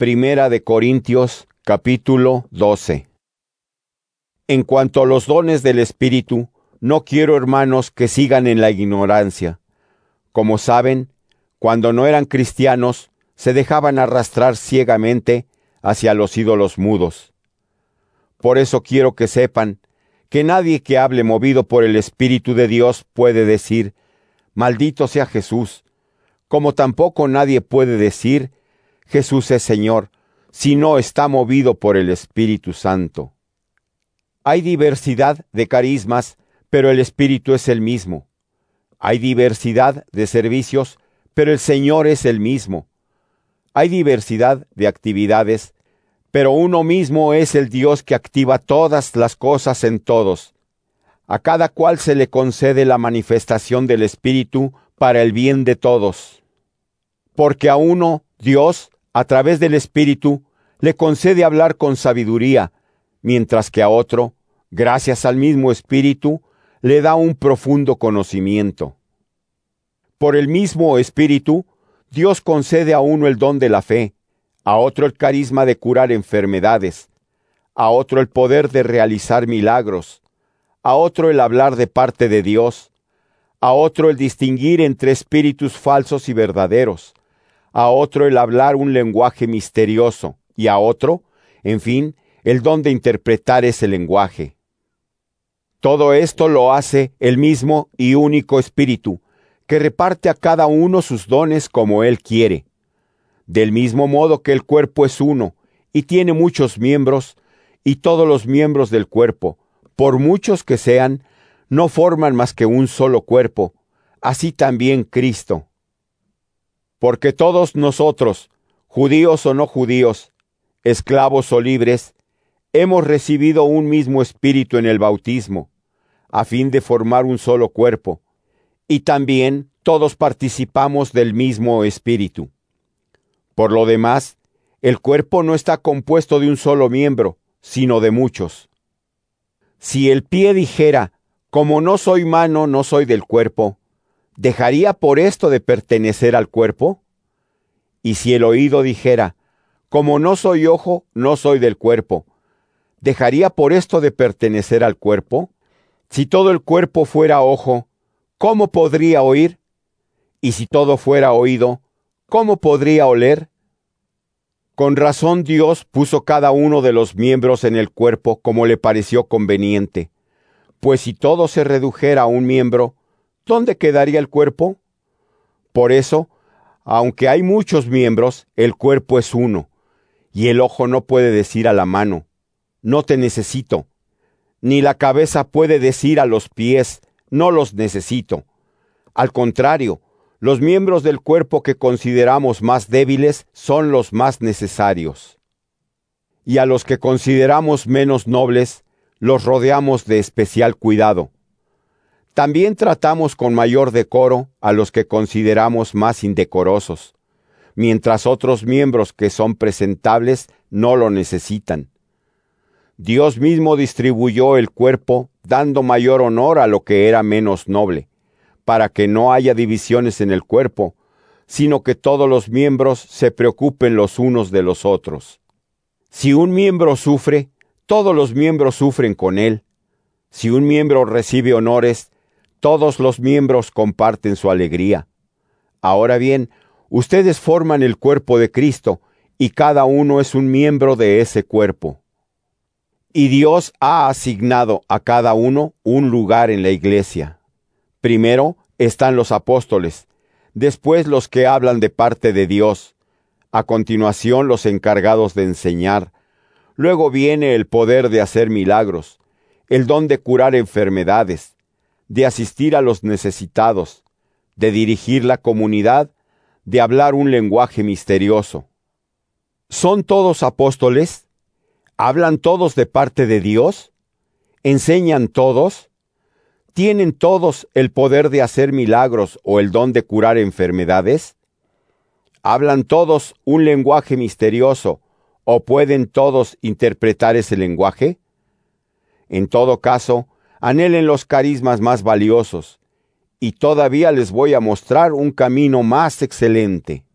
Primera de Corintios, capítulo 12. En cuanto a los dones del Espíritu, no quiero, hermanos, que sigan en la ignorancia. Como saben, cuando no eran cristianos, se dejaban arrastrar ciegamente hacia los ídolos mudos. Por eso quiero que sepan que nadie que hable movido por el Espíritu de Dios puede decir, maldito sea Jesús, como tampoco nadie puede decir, Jesús es Señor, si no está movido por el Espíritu Santo. Hay diversidad de carismas, pero el Espíritu es el mismo. Hay diversidad de servicios, pero el Señor es el mismo. Hay diversidad de actividades, pero uno mismo es el Dios que activa todas las cosas en todos. A cada cual se le concede la manifestación del Espíritu para el bien de todos. Porque a uno, Dios, a través del Espíritu, le concede hablar con sabiduría, mientras que a otro, gracias al mismo Espíritu, le da un profundo conocimiento. Por el mismo Espíritu, Dios concede a uno el don de la fe, a otro el carisma de curar enfermedades, a otro el poder de realizar milagros, a otro el hablar de parte de Dios, a otro el distinguir entre espíritus falsos y verdaderos, a otro el hablar un lenguaje misterioso, y a otro, en fin, el don de interpretar ese lenguaje. Todo esto lo hace el mismo y único Espíritu, que reparte a cada uno sus dones como Él quiere. Del mismo modo que el cuerpo es uno, y tiene muchos miembros, y todos los miembros del cuerpo, por muchos que sean, no forman más que un solo cuerpo, así también Cristo. Porque todos nosotros, judíos o no judíos, esclavos o libres, hemos recibido un mismo Espíritu en el bautismo, a fin de formar un solo cuerpo, y también todos participamos del mismo Espíritu. Por lo demás, el cuerpo no está compuesto de un solo miembro, sino de muchos. Si el pie dijera, como no soy mano, no soy del cuerpo, ¿dejaría por esto de pertenecer al cuerpo? Y si el oído dijera, como no soy ojo, no soy del cuerpo, ¿dejaría por esto de pertenecer al cuerpo? Si todo el cuerpo fuera ojo, ¿cómo podría oír? Y si todo fuera oído, ¿cómo podría oler? Con razón Dios puso cada uno de los miembros en el cuerpo como le pareció conveniente. Pues si todo se redujera a un miembro, ¿dónde quedaría el cuerpo? Por eso, aunque hay muchos miembros, el cuerpo es uno, y el ojo no puede decir a la mano, no te necesito, ni la cabeza puede decir a los pies, no los necesito. Al contrario, los miembros del cuerpo que consideramos más débiles son los más necesarios. Y a los que consideramos menos nobles, los rodeamos de especial cuidado. También tratamos con mayor decoro a los que consideramos más indecorosos, mientras otros miembros que son presentables no lo necesitan. Dios mismo distribuyó el cuerpo, dando mayor honor a lo que era menos noble, para que no haya divisiones en el cuerpo, sino que todos los miembros se preocupen los unos de los otros. Si un miembro sufre, todos los miembros sufren con él. Si un miembro recibe honores, todos los miembros comparten su alegría. Ahora bien, ustedes forman el cuerpo de Cristo, y cada uno es un miembro de ese cuerpo. Y Dios ha asignado a cada uno un lugar en la iglesia. Primero están los apóstoles, después los que hablan de parte de Dios, a continuación los encargados de enseñar, luego viene el poder de hacer milagros, el don de curar enfermedades, de asistir a los necesitados, de dirigir la comunidad, de hablar un lenguaje misterioso. ¿Son todos apóstoles? ¿Hablan todos de parte de Dios? ¿Enseñan todos? ¿Tienen todos el poder de hacer milagros o el don de curar enfermedades? ¿Hablan todos un lenguaje misterioso o pueden todos interpretar ese lenguaje? En todo caso, anhelen los carismas más valiosos, y todavía les voy a mostrar un camino más excelente.